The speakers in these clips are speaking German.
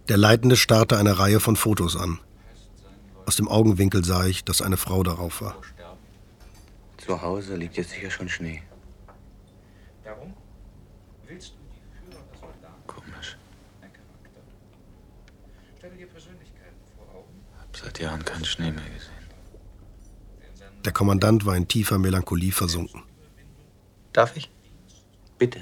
Der Leitende starrte eine Reihe von Fotos an. Aus dem Augenwinkel sah ich, dass eine Frau darauf war. Zu Hause liegt jetzt sicher schon Schnee. Darum willst du die Führer des Soldaten. Komisch. Ein Charakter. Stelle dir Persönlichkeiten vor Augen. Hab seit Jahren keinen Schnee mehr gesehen. Der Kommandant war in tiefer Melancholie versunken. Darf ich? Bitte.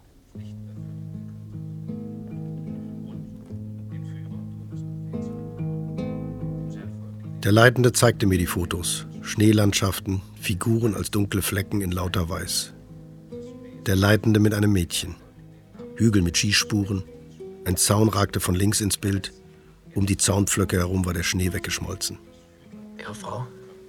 Der Leitende zeigte mir die Fotos. Schneelandschaften, Figuren als dunkle Flecken in lauter Weiß. Der Leitende mit einem Mädchen. Hügel mit Skispuren. Ein Zaun ragte von links ins Bild. Um die Zaunpflöcke herum war der Schnee weggeschmolzen. Ihre Frau?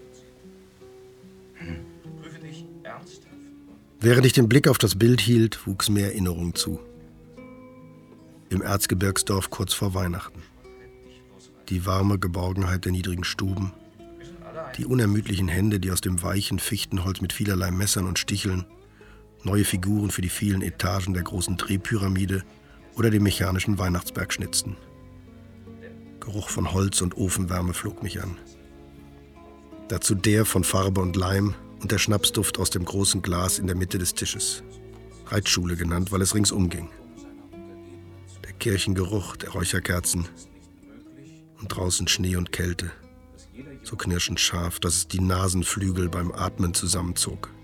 Prüfe dich ernsthaft. Während ich den Blick auf das Bild hielt, wuchs mir Erinnerung zu. Im Erzgebirgsdorf kurz vor Weihnachten. Die warme Geborgenheit der niedrigen Stuben, die unermüdlichen Hände, die aus dem weichen Fichtenholz mit vielerlei Messern und Sticheln neue Figuren für die vielen Etagen der großen Drehpyramide oder den mechanischen Weihnachtsberg schnitzten. Geruch von Holz und Ofenwärme flog mich an. Dazu der von Farbe und Leim und der Schnapsduft aus dem großen Glas in der Mitte des Tisches. Reitschule genannt, weil es ringsum ging. Der Kirchengeruch der Räucherkerzen und draußen Schnee und Kälte, so knirschend scharf, dass es die Nasenflügel beim Atmen zusammenzog.